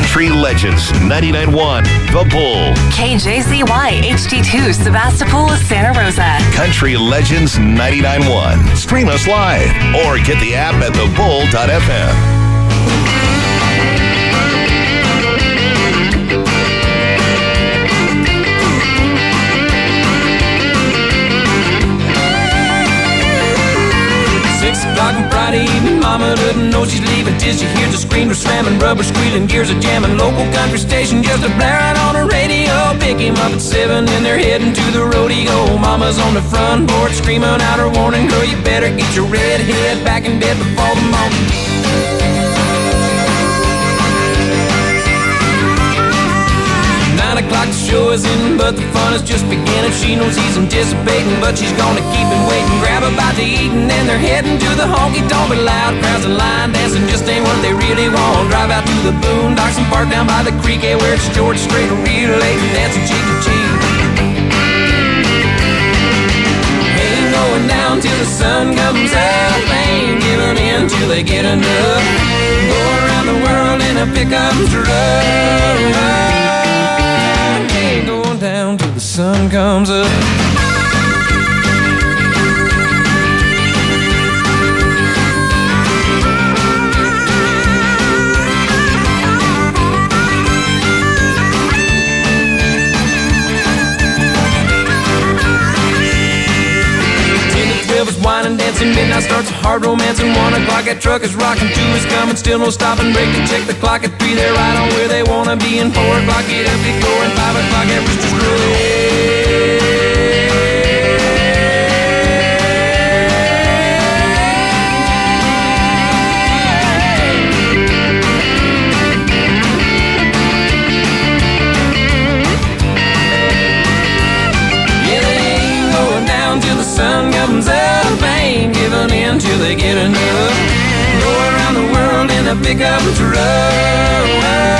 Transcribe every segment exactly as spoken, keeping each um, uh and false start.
Country Legends ninety-nine point one, The Bull. K J Z Y H D two, Sebastopol, Santa Rosa. Country Legends ninety-nine point one. Stream us live or get the app at the bull dot f m. Six o'clock on Friday evening, mama doesn't know she's leaving till she hears the screamer slamming, rubber squealing, gears are jamming, local country station just a blaring on the radio. Pick him up at seven and they're heading to the rodeo. Mama's on the front porch screaming out her warning, girl, you better get your red head back in bed before the morning. Nine o'clock the show is in, but the fun is just beginning. She knows he's anticipating, but she's gonna keep him waiting. Grab a bite to eat and then they're heading to the honky-tonk. But loud crowds and line dancing just ain't what they really want. Drive out to the boondocks and park down by the creek, yeah, where it's George Strait, real late and dancing cheek to cheek. Ain't going down till the sun comes up, ain't giving in till they get enough. Go around the world in a pickup truck, down till the sun comes up. Wine and dancing, midnight starts a hard romance, and one o'clock that truck is rocking, two is coming, still no stopping, break to check the clock at three, they're right on where they wanna be, and four o'clock get up, get going, five o'clock that rooster's crowing. Yeah, they ain't going down till the sun comes up, ain't giving in till they get enough. Go around the world in a pickup truck,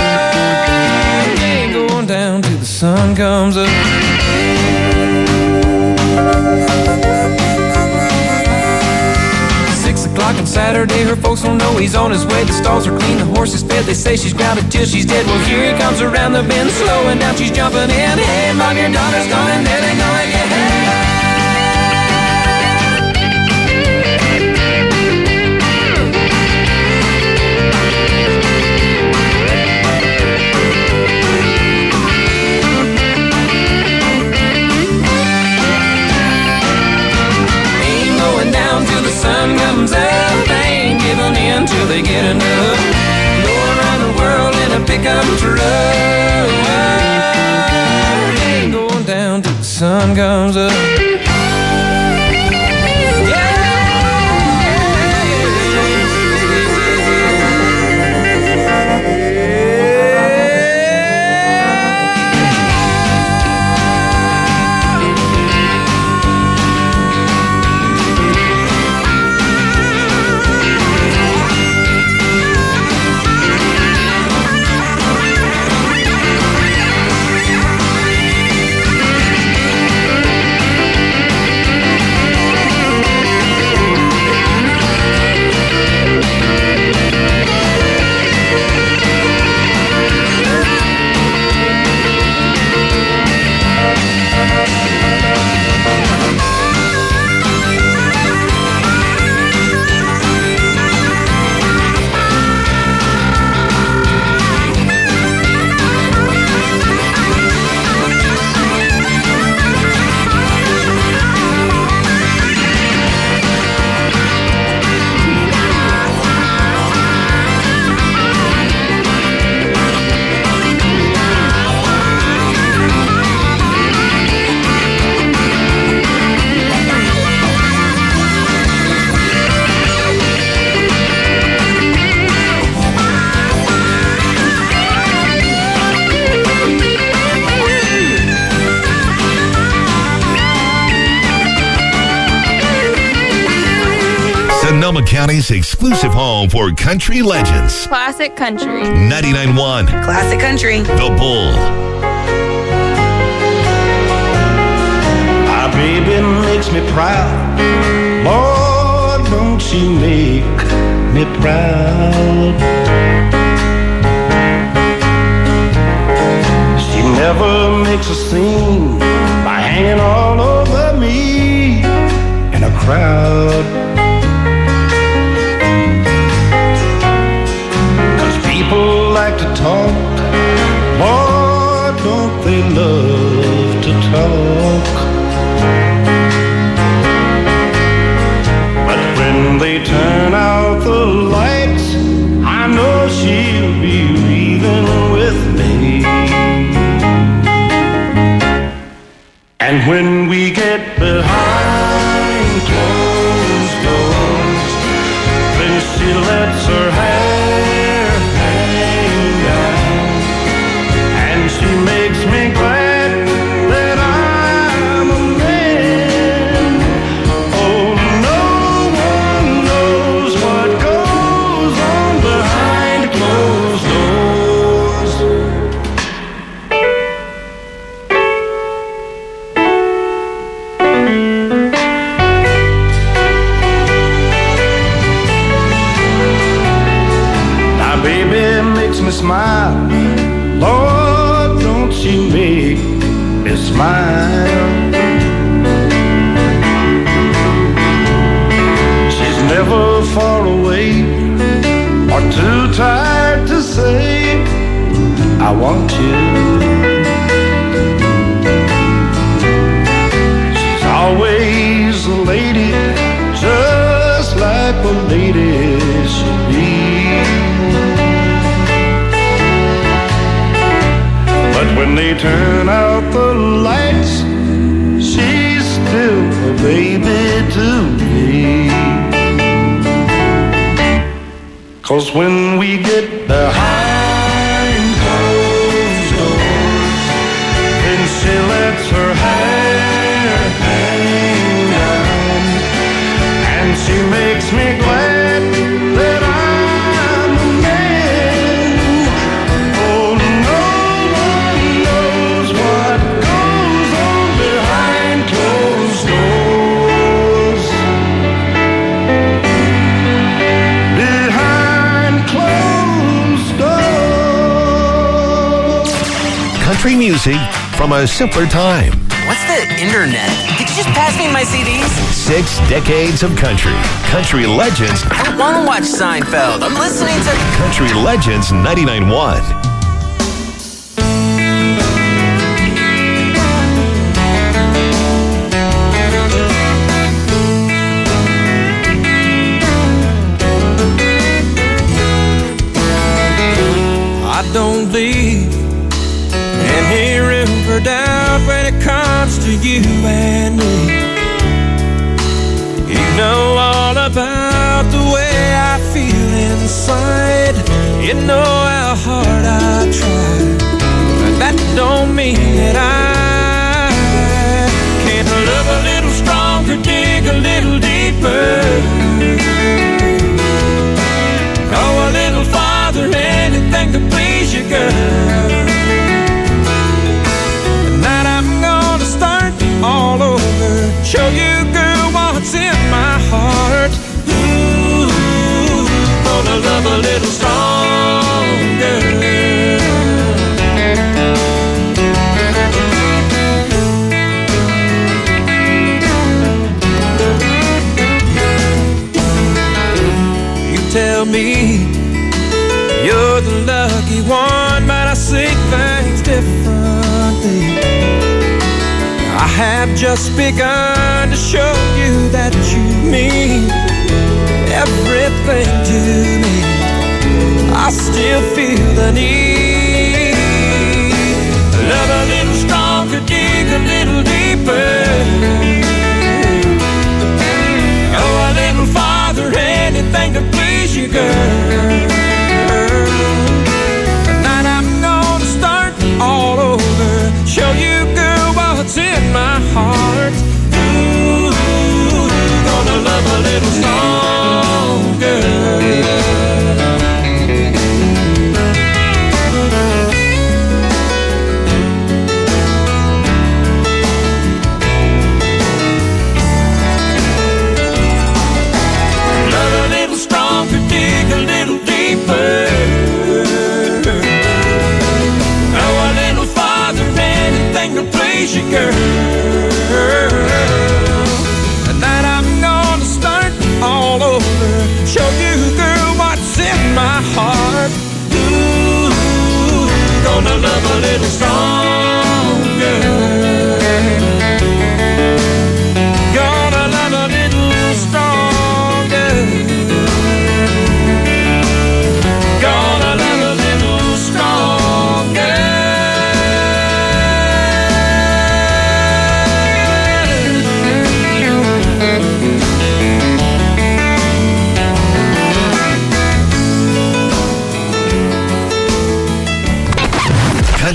ain't going down till the sun comes up. Six o'clock on Saturday, her folks don't know he's on his way. The stalls are clean, the horse is fed, they say she's grounded till she's dead. Well, here he comes around the bend, slowing down, she's jumping in. Hey, mom, your daughter's gone and there they go again. Sun comes up, ain't giving in till they get enough. Go around the world in a pickup truck, ain't going down till the sun comes up. Sonoma County's exclusive home for country legends. Classic country. ninety-nine point one. Classic country. The Bull. My baby makes me proud. Lord, don't she make me proud. never makes a scene by hanging all over me in a crowd. 'Cause people like to talk, Lord, don't they love to talk. But when they turn out the lights, I know she'll be leaving with me. And when we get behind closed doors, then she lets her hair hang down, and she makes me glad that I'm a man. Oh, no one knows what goes on behind closed doors. Smile, Lord, don't she make me smile. She's never far away or too tired to say I want you. She's always a lady, just like a lady should be. But when they turn out the lights, she's still a baby to me. 'Cause when we get behind closed doors, then she lets her hair hang down, and she makes me glad that I'm a man. Oh, no one knows what goes on behind closed doors. Behind closed doors. Country music from a simpler time. What's the internet? Did you just pass me my C Ds? Six decades of country. Country Legends. I don't want to watch Seinfeld. I'm listening to Country Legends ninety-nine point one. I don't leave any river doubt when it comes to you and me. You know all about the way I feel inside. You know how hard I try, but that don't mean that I can't love a little stronger, dig a little deeper, go a little farther, anything to please you, girl. Tonight I'm gonna start all over, show you, girl, what's in my heart. Ooh, gonna love a little stronger. You tell me you're the lucky one, but I see things differently. I have just begun to show you that you mean everything to me. I still feel the need. Love a little stronger, dig a little deeper, go a little farther, anything to please you, girl. Tonight I'm gonna start all over, show you, girl, what's in my heart. Ooh, gonna love a little stronger. Love a little stronger, dig a little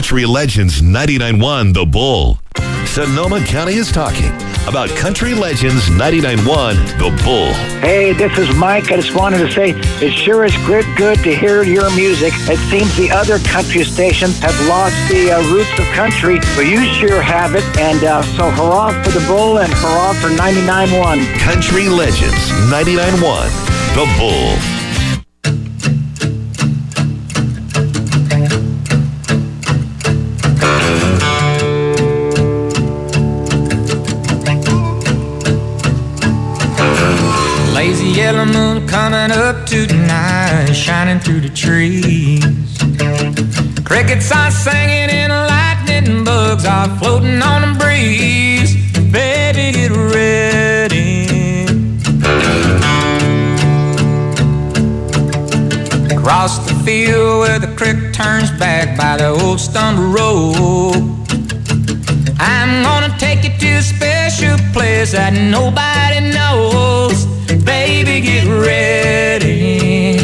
Country Legends ninety-nine point one The Bull. Sonoma County is talking about Country Legends ninety-nine point one The Bull. Hey, this is Mike. I just wanted to say it sure is good, good to hear your music. It seems the other country stations have lost the uh, roots of country, but you sure have it. And uh, so hurrah for the Bull and hurrah for ninety-nine point one. Country Legends ninety-nine point one The Bull. Lazy yellow moon coming up tonight, shining through the trees. Crickets are singing and lightning bugs are floating on the breeze. Baby, get ready. Across the field where the creek turns back by the old stone road, I'm gonna take you to a special place that nobody knows. Baby, get ready.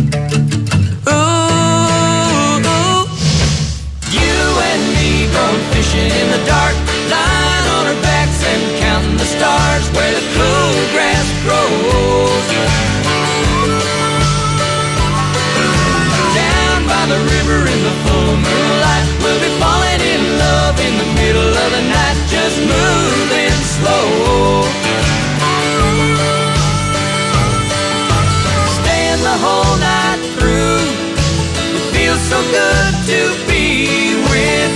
Ooh, ooh. You and me going fishing in the dark, lying on our backs and counting the stars where the cool grass grows. Down by the river in the full moonlight, we'll be falling in love in the middle of the night, just moving slow. Staying the whole night through, it feels so good to be with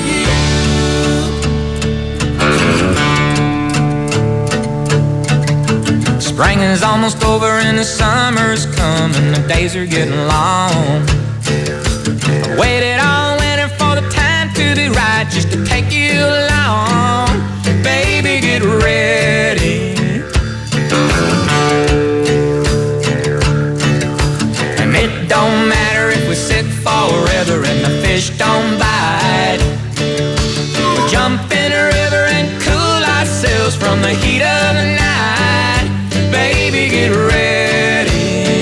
you. Spring is almost over and the summer's coming, the days are getting long. I waited all winter for the time to be right, just to take you along. Baby, get ready. And it don't matter if we sit forever and the fish don't bite. We'll jump in the river and cool ourselves from the heat of the night. Baby, get ready.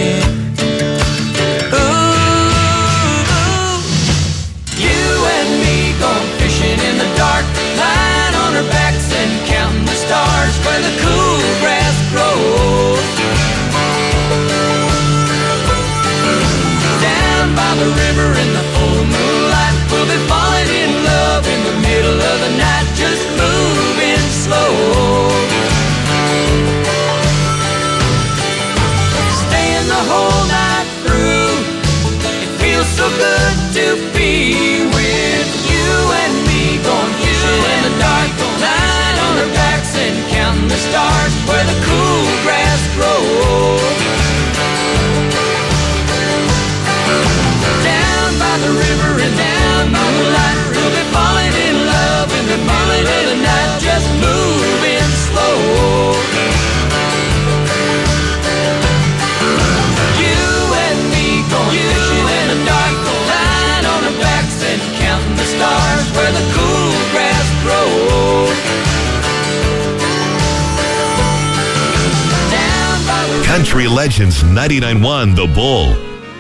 In the dark, lying on our backs and counting the stars where the cool grass grows. Down by the river in the full moonlight, we'll be falling in love in the middle of the night, just moving slow. Staying the whole night through, it feels so good to be with you and me. Going fishing in the dark, lying on our backs and counting the stars where the cool grass grows. Down by the river and down by the light, we'll be falling in love in the middle of the night, just moving slow. You and me going fishing in the dark, lying on our backs and counting the stars where the cool grass grows. Down by the Country Legends ninety-nine point one The Bull.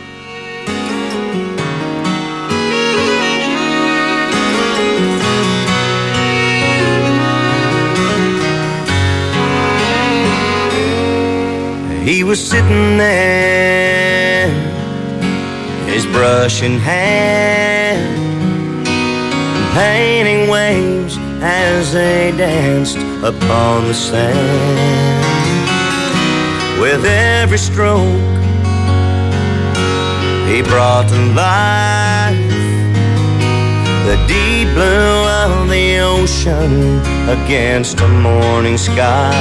He was sitting there, his brush in hand, painting waves as they danced upon the sand. With every stroke, he brought to life the deep blue of the ocean against the morning sky.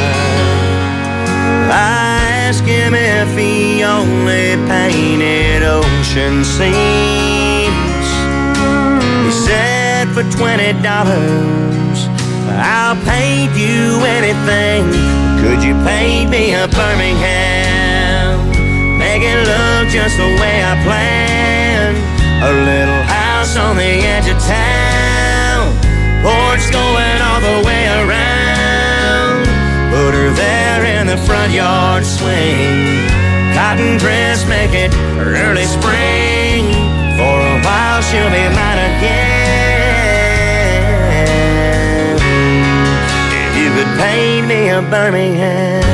I asked him if he only painted ocean scenes. He said, for twenty dollars, I'll paint you anything. Could you paint me a Birmingham? Make it look just the way I planned. A little house on the edge of town, porch going all the way around. Put her there in the front yard swing. Cotton dress, make it early spring. For a while she'll be mine again. paint me a Birmingham.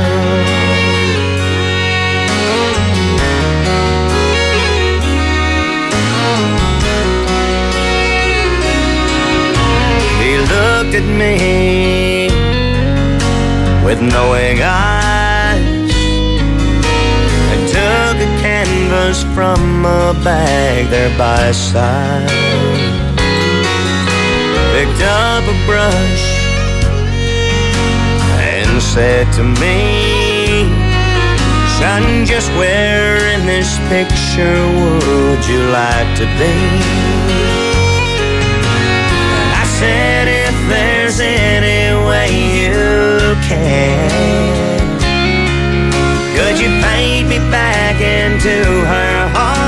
He looked at me with knowing eyes and took a canvas from a bag there by his side. Picked up a brush and said to me, son, just where in this picture would you like to be? And I said, if there's any way you can, could you paint me back into her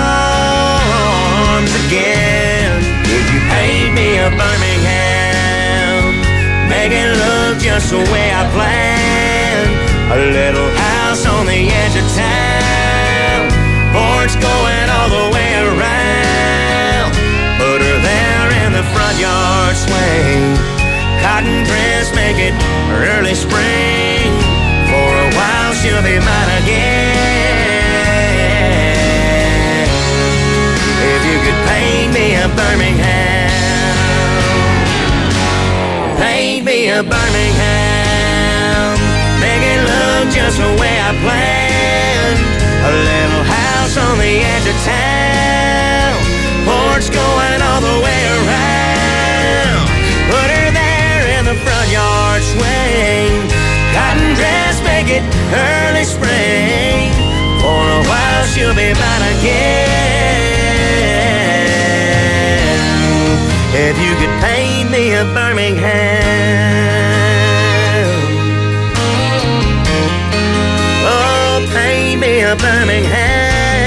arms again? Could you paint me a Birmingham, make it look just the way I planned? A little house on the edge of town, porch going all the way around. Put her there in the front yard swing, cotton dress, make it early spring. For a while she'll be mine again. If you could paint me a Birmingham, paint me a Birmingham, make it look just the way I planned. A little house on the edge of town, porch going all the way around. Put her there in the front yard swing, cotton dress, make it early spring. For a while she'll be mine again. If you could paint me a Birmingham, oh, paint me a Birmingham.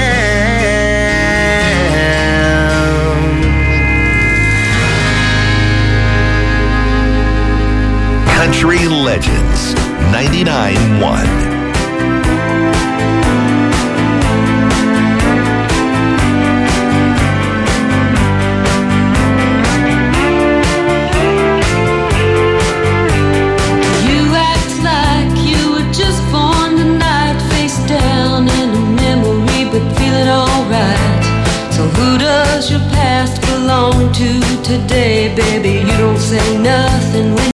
Country Legends ninety-nine point one. Your past belong to today, baby. You don't say nothing when